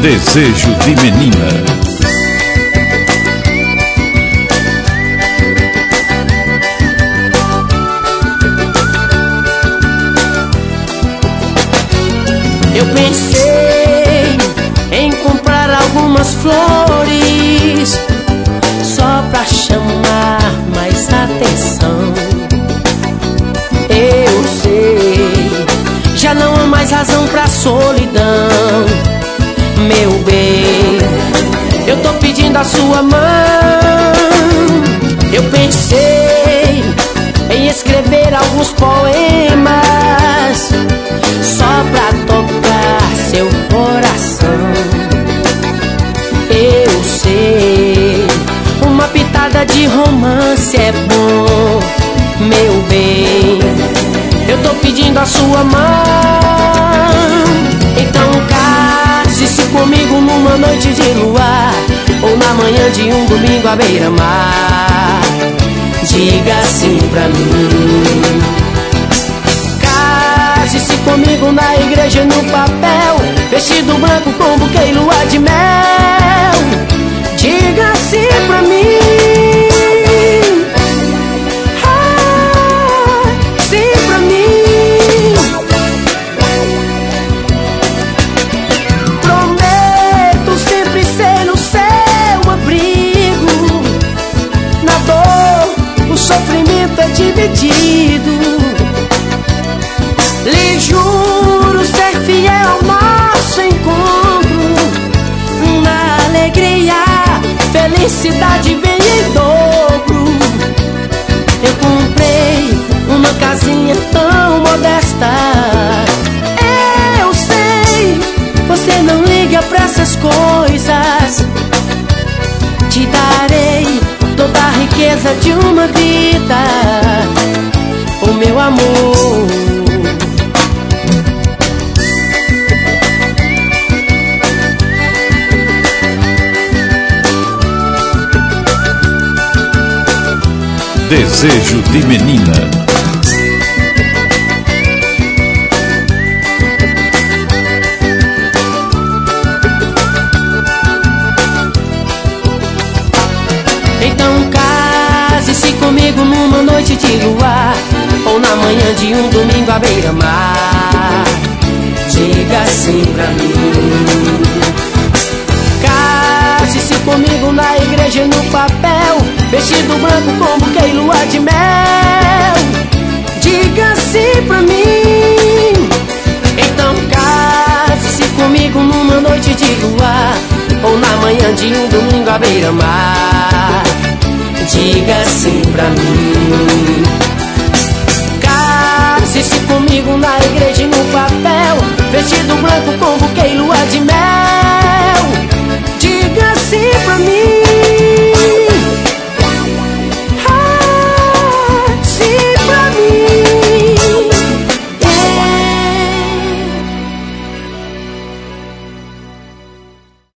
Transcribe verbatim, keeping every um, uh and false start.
Desejo de Menina. Eu pensei em comprar algumas flores só pra chamar mais atenção. Eu sei, já não há mais razão pra solidão. Meu bem, eu tô pedindo a sua mão. Eu pensei em escrever alguns poemas só pra tocar seu coração. Eu sei, uma pitada de romance é bom. Meu bem, eu tô pedindo a sua mão. Então case-se comigo numa noite de luar, ou na manhã de um domingo à beira-mar. Diga sim pra mim. Case-se comigo na igreja no papel, vestido branco com buquê e lua de mel. Diga sim pra mim. Ah, sim pra mim. Prometo sempre ser o seu abrigo. Na dor, o sofrimento é dividido. Lhe juro ser fiel ao nosso encontro. Na alegria, felicidade vem em dobro. Eu comprei uma casinha tão modesta. Eu sei, você não liga pra essas coisas. Te darei toda a riqueza de uma vida, o meu amor. Desejo de Menina. Então case-se comigo numa noite de luar, ou na manhã de um domingo à beira-mar. Diga sim pra mim. Case-se comigo na igreja no papel, vestido branco com buquê e lua de mel. Diga sim pra mim. Então case-se comigo numa noite de luar, ou na manhã de um domingo à beira-mar. Diga sim pra mim.